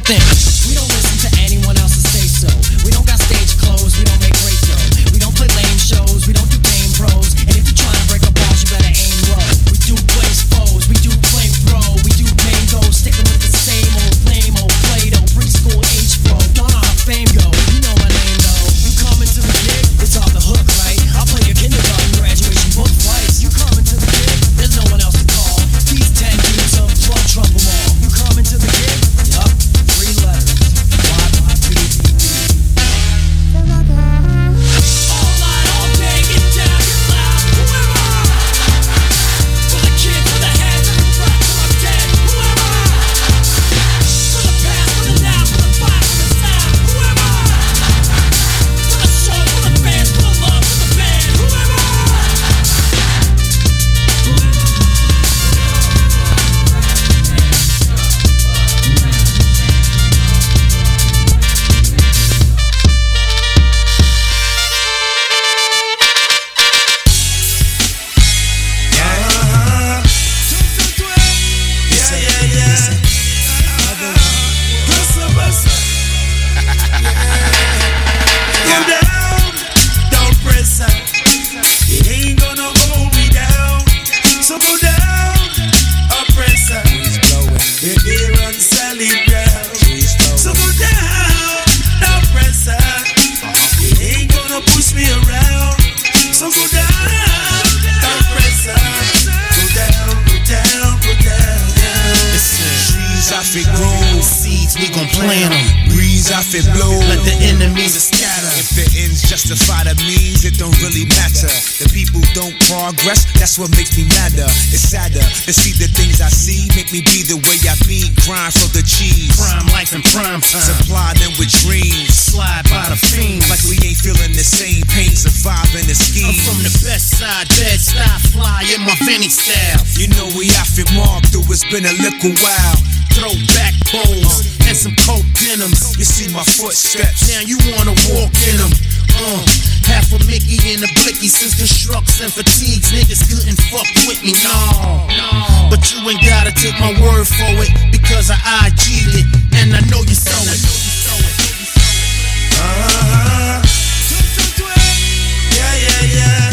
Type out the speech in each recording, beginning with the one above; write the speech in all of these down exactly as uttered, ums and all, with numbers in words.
thing. We don't listen to anyone else's say so. We don't got stage clothes, we don't make great dough. We don't play lame shows, we don't do game pros. And if you're trying to break our balls, you better aim low. We do blaze foes, we do flame throw. We do mangoes, sticking with the same old lame old Play-Doh. Preschool age bro, don't know how fame go. You know my name though. You coming to the gig, it's off the hook, right? I'll play your kindergarten graduation book twice. You coming to the gig, there's no one else to call. These ten dudes of plug trump them all. You coming to the gig? Yup, three letters. Y Y P D D. All night, all day, get down, get loud, whoever. For the kids, for the heads, and the front, till I'm dead, whoever. For the past, for the now, for the vibe, for the sound, whoever. For the show, for the fans, for the love, for the band, whoever. It blow. Let the enemies scatter. If the ends justify the means, it don't really matter. The people don't progress, that's what makes me madder. It's sadder to see the things I see make me be the way I be. Grind for the cheese, prime life and prime time. Supply them with dreams, slide by the fiends like we ain't feeling the same pain. Surviving the scheme. I'm from the best side, dead style, fly in my Vinny style. You know we outfit mobbed through, it's been a little while. Throwback bowls uh, and some coke denims. You see my footsteps, now you wanna walk in them. Uh, half a Mickey and a blicky since constructs and fatigues. Niggas couldn't fuck with me, no, no. But you ain't gotta take my word for it, because I I G'd it, and I know you saw it. Uh-huh. Yeah, yeah, yeah.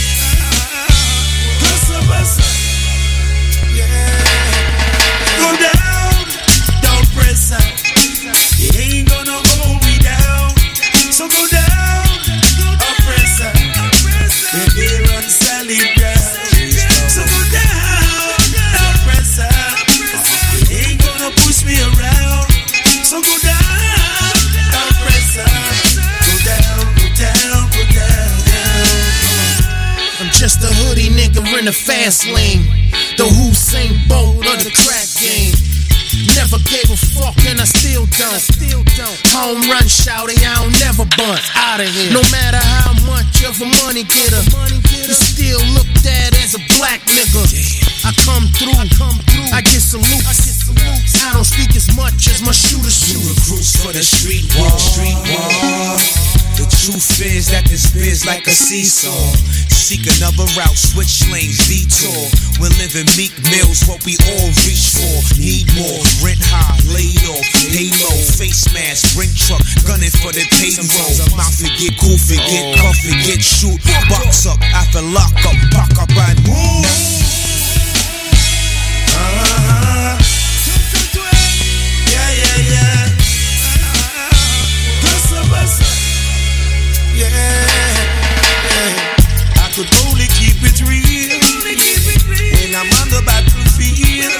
Yeah. Go down, don't press up. You ain't gonna hold me down, so go down, oppressor. Baby, run solid ground, so go down, oppressor. You ain't gonna push me around, so go down, oppressor. Go down, go down, go down. I'm just a hoodie nigga in the fast lane, the Usain Bolt of the crack game. Never gave a fuck and I still don't. Still don't. Home run, shouty, I don't never bunt. Out of here. No matter how much of a money getter, you still looked at as a black nigga. I come through, I come through. I get salutes. I don't speak as much as my shooters shoot. Recruits for the street war. Street war. The truth is that this biz like a seesaw. Seek another route, switch lanes, detour. When living meek meals, what we all reach for. Need more, rent high, laid off, pay low, face mask, bring truck, gunning for the payroll. Mouth forget, cool forget, cuff forget, shoot, box up, after lock up, pack up and move. Uh-huh. Yeah, yeah, yeah. Yeah, yeah. I could only keep it real when I'm on the battlefield.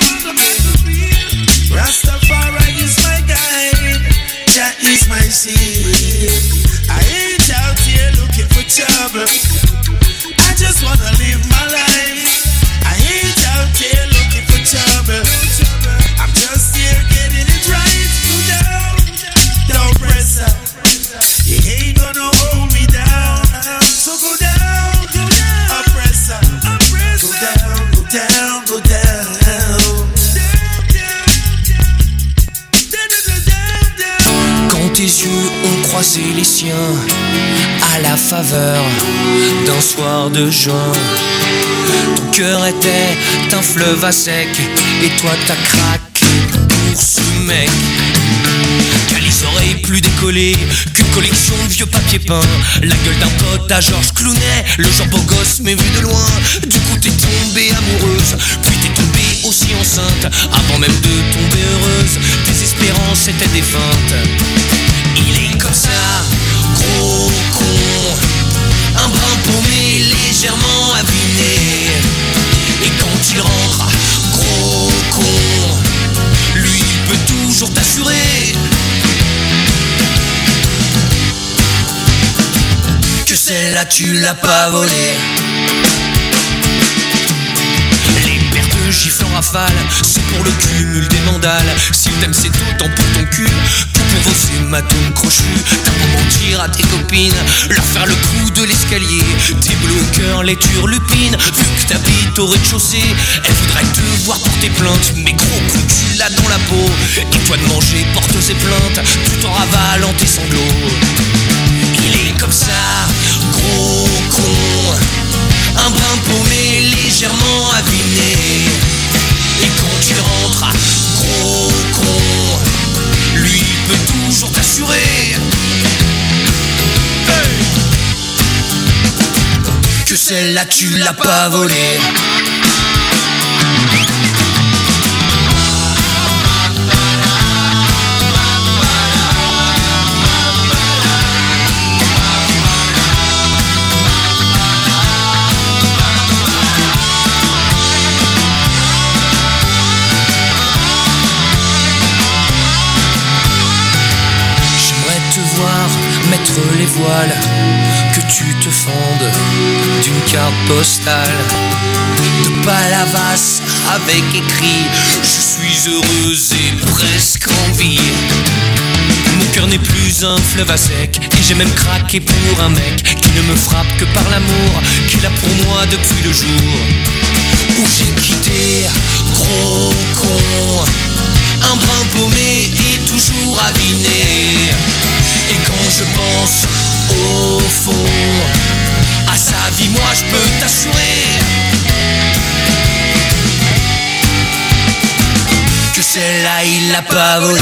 Rastafari is my guide, Jah is my shield. I ain't out here looking for trouble, I just wanna live my life. I ain't out here looking for trouble, I'm just here getting it right. Go down, don't press up. You ain't gonna hold me down, so go down, go down, oppressor, oppressor. Go down, go down, go down, Quand tes yeux ont croisé les siens à la faveur d'un soir de juin, ton cœur était un fleuve à sec et toi t'as craqué pour ce mec. oreilles plus décollées qu'une collection de vieux papiers peints. La gueule d'un pote à Georges Clooney, le genre beau gosse mais vu de loin. Du coup t'es tombée amoureuse, puis t'es tombée aussi enceinte. Avant même de tomber heureuse, tes espérances étaient défuntes. Il est comme ça, gros con, un brin paumé, légèrement abîmé. Et quand il rentre, gros con, lui peut toujours t'assurer que celle-là tu l'as pas volée. Les gifle en rafale, c'est pour le cumul des mandales. Si t'aimes c'est autant pour ton cul que pour vos hématomes crochus. T'as beau mentir à tes copines, leur faire le coup de l'escalier. Tes bleus au cœur les turlupines, vu que t'habites au rez-de-chaussée. Elle voudrait te voir porter plainte, mais gros coup tu l'as dans la peau. Et toi de manger porte ses plaintes, tout en ravalant tes sanglots. Il est comme ça, gros con, un brin paumé, légèrement abîmé. Et quand tu rentres, gros con, lui peut toujours t'assurer hey que celle-là tu l'as pas volée. Mettre les voiles, que tu te fendes d'une carte postale de Palavas avec écrit je suis heureuse et presque en vie. Mon cœur n'est plus un fleuve à sec et j'ai même craqué pour un mec qui ne me frappe que par l'amour qu'il a pour moi depuis le jour où j'ai quitté, gros con, un brin paumé et toujours aviné. Et quand je pense au fond à sa vie, moi je peux t'assurer que celle-là il l'a pas volée.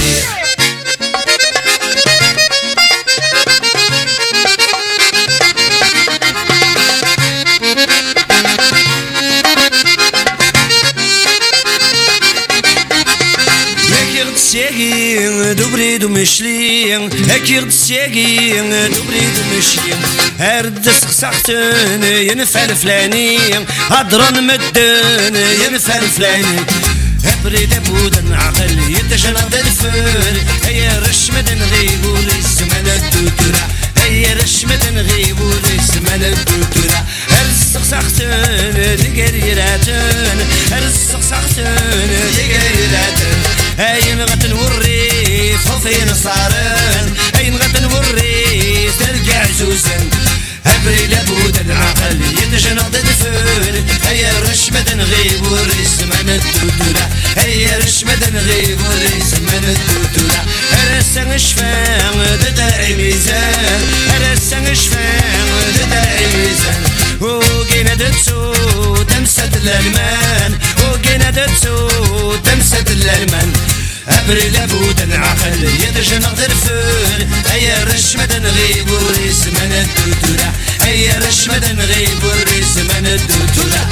Добрый думашлин, экир дсегин, добрый думашлин. Эрдс сахтен, ينفعل فلاني، أدرن مدن ينفعل فلاني. أبرد أبودن عقل يتجنب الفر، هيا رش مدن غيب وللزمن الدكتورة، هيا رش مدن غيب وللزمن الدكتورة. أرز سختن لقريراتن، أرز سختن لقريراتن. أين غتن والريف وفين صارن، أين غتن والريف ترجع زوزن. أبري لابد العقل يتجنب الفر، هيا رش مدن غيب وريس من الدودورة، هيا رش مدن غيب وريس من الدودورة. أرسن شفان دداعي ميزان، أرسن شفان دداعي ميزان. وقينا دتسو تمسة الألمان، وقينا دتسو تمسة الألمان. أبري لابد العقل يتجنب الفر، هيا رش مدن غيب وريس من الدودورة، هيا رش مدن غيب وريس من الدودورة.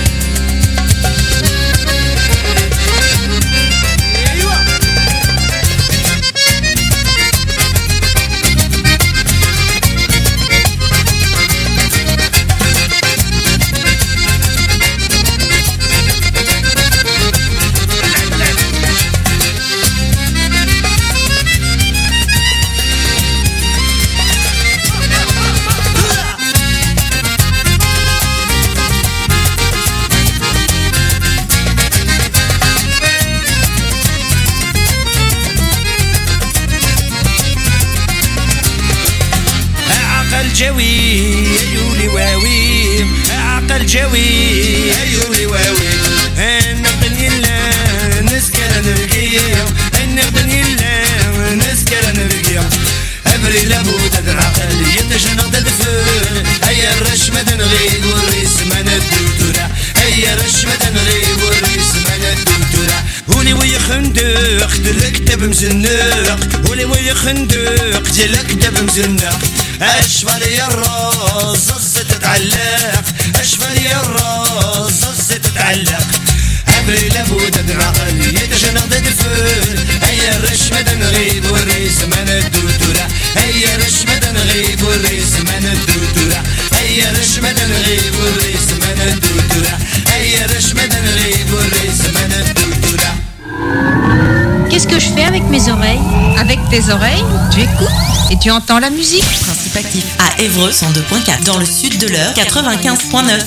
جوي يولي واوي عقل جوي يولي واوي نقدر يلا نسكر نرقيا نقدر يلا نسكر نرقيا. أبري لابد العقل يتجنب الفر، هيا الرش مدن غيب وريس من الدكتورة، هيا الرش مدن غيب وريس من الدكتورة. ولي ويخندق دلكت دب مزنق ولي وي خندق ديالك دب مزنق اشفى لي الراس الزيت تتعلق اشفى لي الراس الزيت تتعلق عبري لابد نعقل يتجنق دفل هيا الرش مدى نغيب والريس من الدوتورة هيا الرش مدى نغيب والريس من الدوتورة هيا الرش مدى نغيب والريس من الدوتورة هيا الرش مدى نغيب والريس من الدوتورة. Qu'est-ce que je fais avec mes oreilles? Avec tes oreilles, tu écoutes et tu entends la musique. Principe actif à Évreux cent deux point quatre, dans le sud de l'Eure quatre-vingt-quinze point neuf.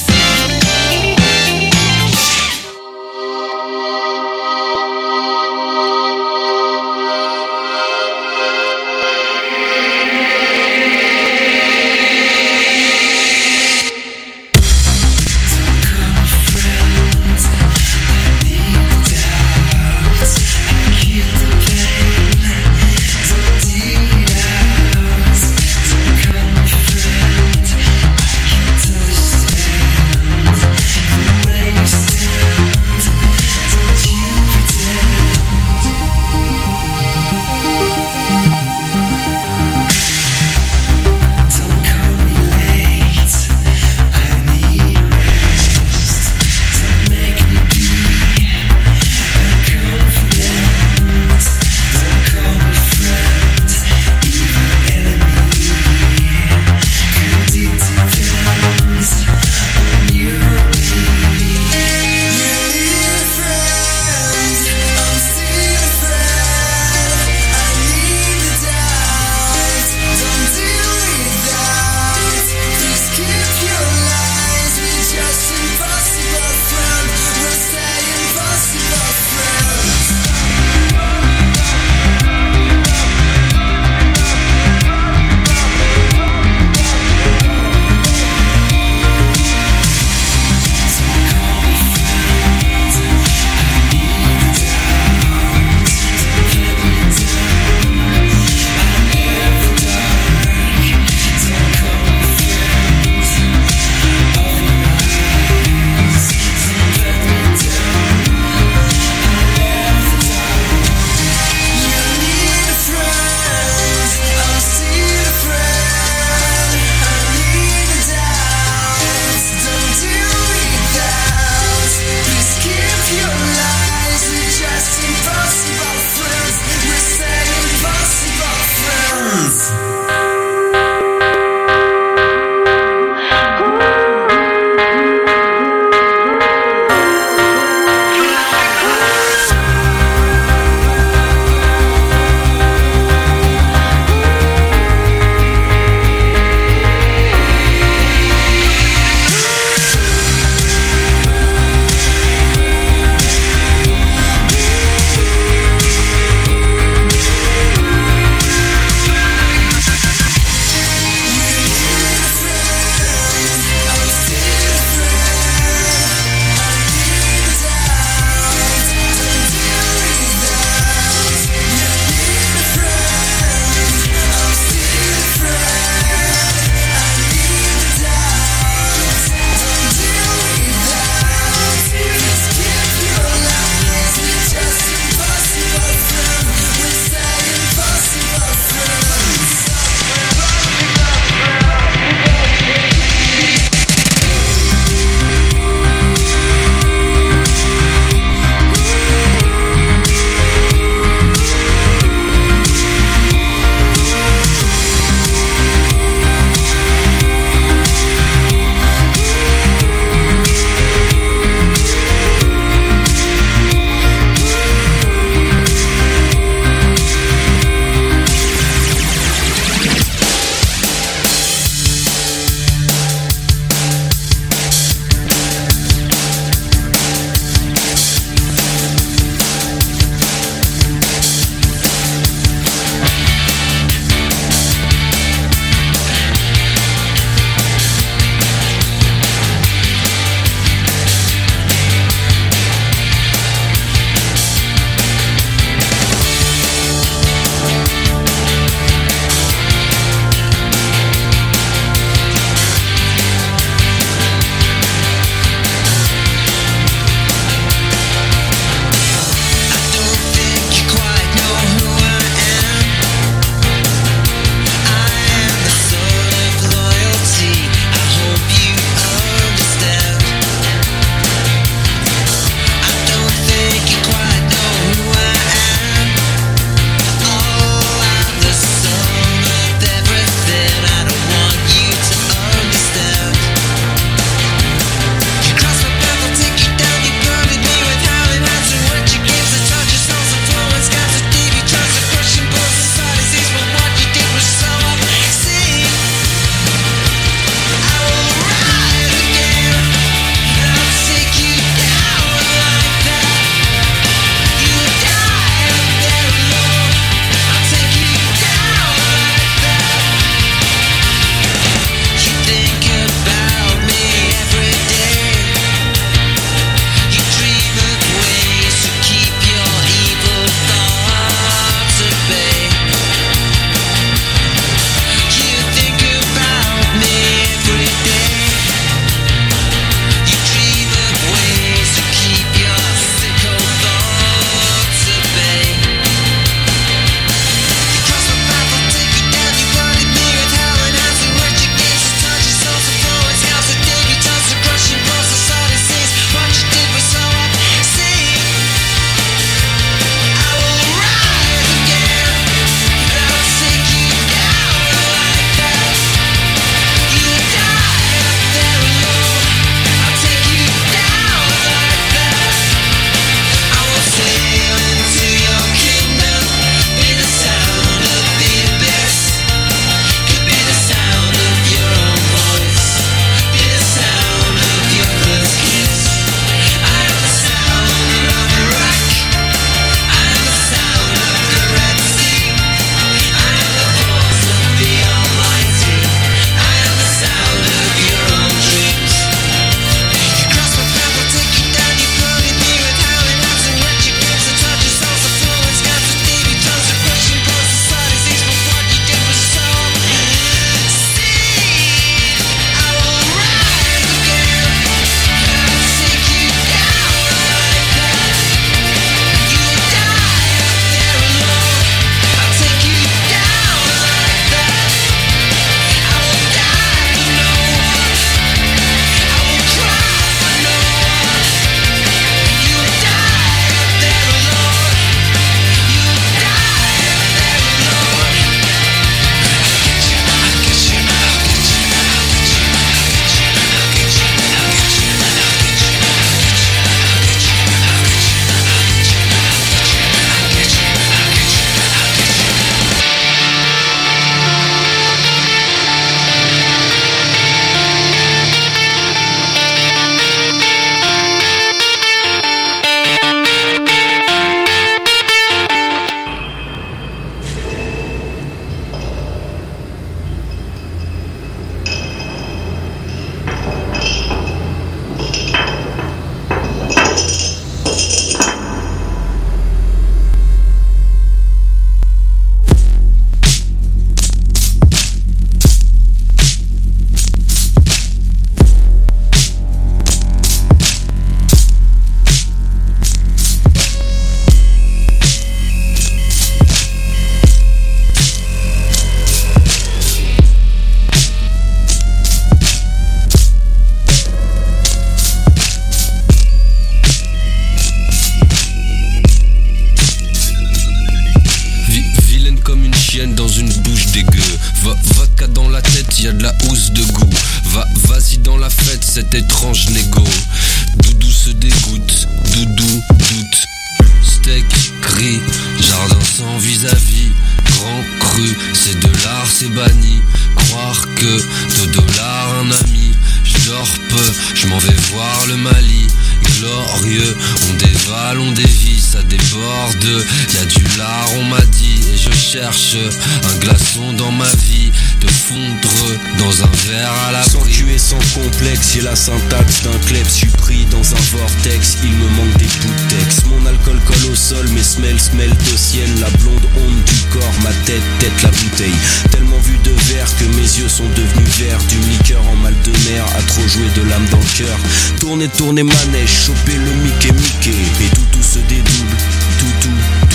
y'a de la housse de goût. Va, vas-y dans la fête, cet étrange négo. Doudou se dégoûte, Doudou doute. Steak, gris, jardin sans vis-à-vis. Grand cru, c'est de l'art, c'est banni. Croire que deux dollars un ami. J'dors peu, j'm'en vais voir le Mali. Glorieux, on dévale, on dévie, ça déborde. Y'a du lard, on m'a dit. Et je cherche un glaçon dans ma vie. De fondre dans un verre à la sans tuer, sans complexe, j'ai la syntaxe d'un klebs. J'suis pris dans un vortex, il me manque des bouts de texte. Mon alcool colle au sol, mes semelles smellent au ciel. La blonde onde du corps, ma tête, tête la bouteille. Tellement vu de verre que mes yeux sont devenus verts. Du liqueur en mal de mer, à trop jouer de l'âme dans le cœur. Tourner, tourner manège, choper le Mickey Mickey. Et tout, tout se dédouble, tout, tout, tout.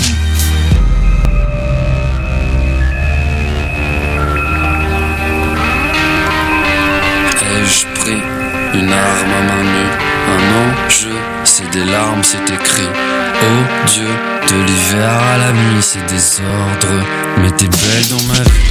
Ai-je pris une arme à main nue, un enjeu, c'est des larmes, c'est écrit. Oh Dieu, de l'hiver à la nuit, c'est désordre, mais t'es belle dans ma vie.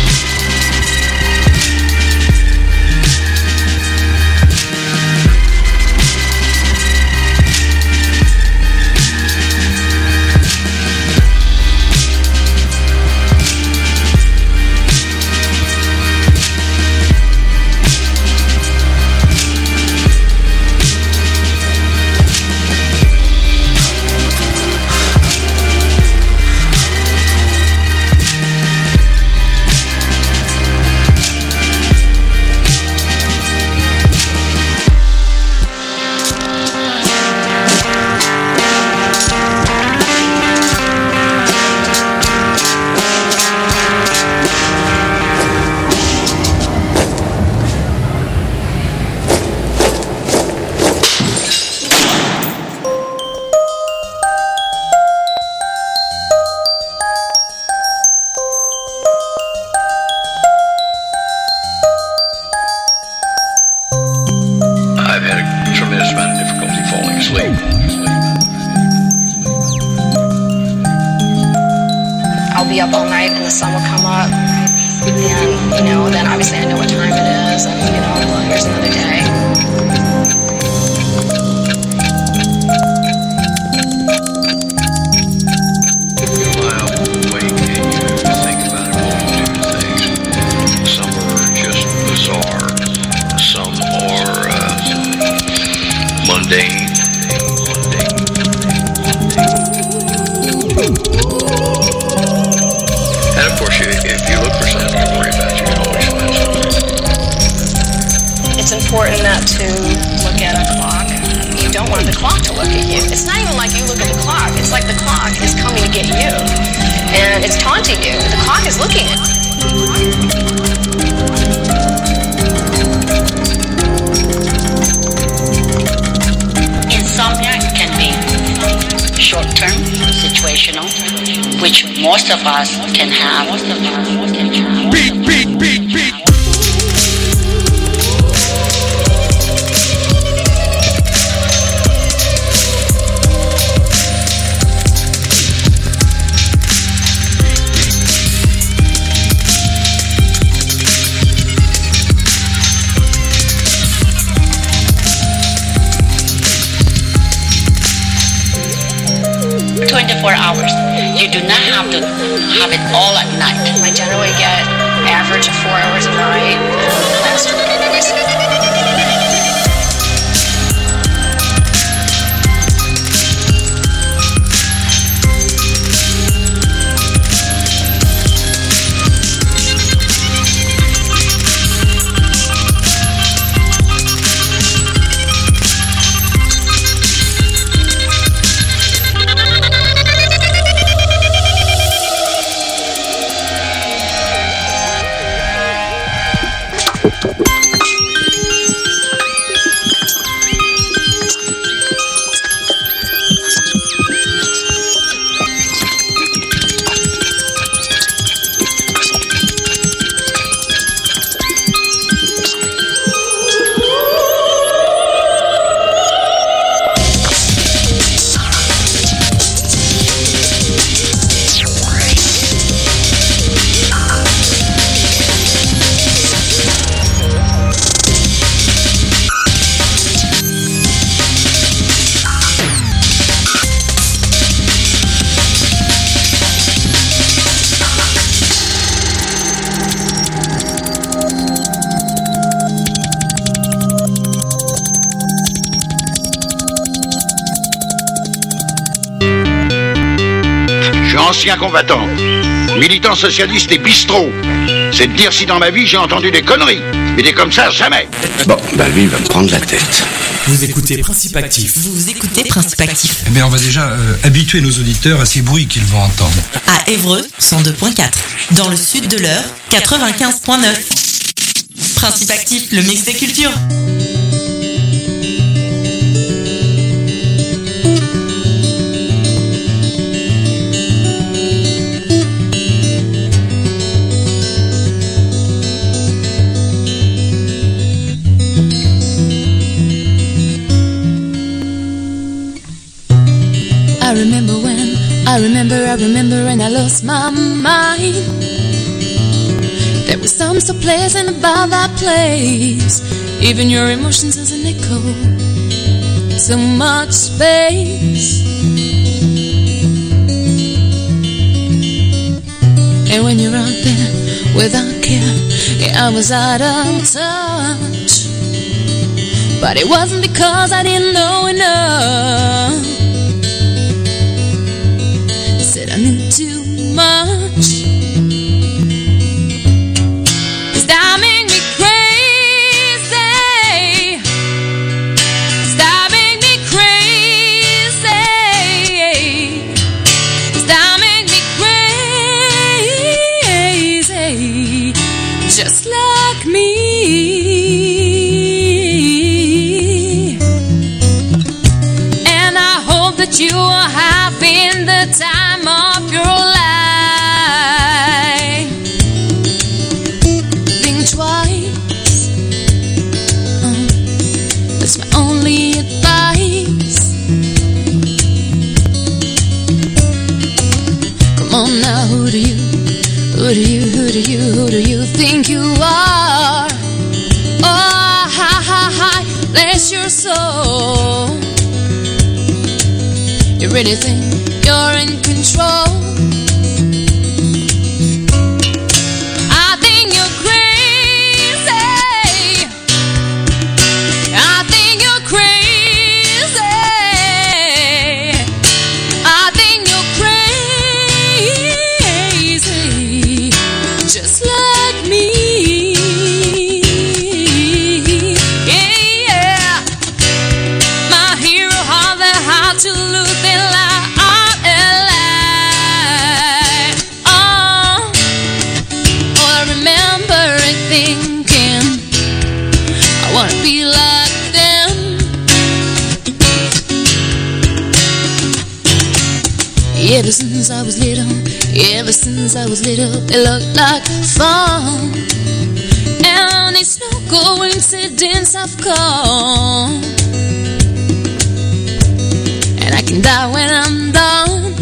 I'll be up all night and the sun will come up, and you know, then obviously I know what time it is, and you know, well, here's another day. Mundane. And of course, you, if you look for something to worry about, you can always find something. It's important not to look at a clock. You don't want the clock to look at you. It's not even like you look at the clock. It's like the clock is coming to get you. And it's taunting you. The clock is looking at you. Insomnia can be short-term, situational, which most of us can have. Beat, beat, beat, beat. twenty-four hours. You do not have to have it all at night. I generally get average of four hours a night. Last week anyways. ancien combattant, militant socialiste et bistrot. C'est de dire si dans ma vie j'ai entendu des conneries. Mais des comme ça, jamais. Bon, bah lui, il va me prendre la tête. Vous écoutez Principe Actif. Vous écoutez Principe Actif. Eh bien, on va déjà euh, habituer nos auditeurs à ces bruits qu'ils vont entendre. À Évreux, cent deux point quatre. Dans le sud de l'Eure, quatre-vingt-quinze point neuf. Principe Actif, le mix des cultures. I remember when, I remember, I remember when I lost my mind. There was some so pleasant about that place. Even your emotions as an echo. So much space. And when you're out there without care, yeah, I was out of touch. But it wasn't because I didn't know enough. Said I knew too much. Cause that made me crazy. Cause that made me crazy. Cause that made me crazy. Just like me. And I hope that you are having the time of your life. Think twice. Uh, that's my only advice. Come on now, who do you, who do you, who do you, who do you think you are? Oh, hi, hi, hi, bless your soul. You really think you're in control? I think you're crazy. I think you're crazy. I think you're crazy. Just like me. Yeah. My hero had the heart to lose their life. Thinking I wanna be like them. Ever since I was little, ever since I was little, they looked like fun. And it's no coincidence I've come. And I can die when I'm done.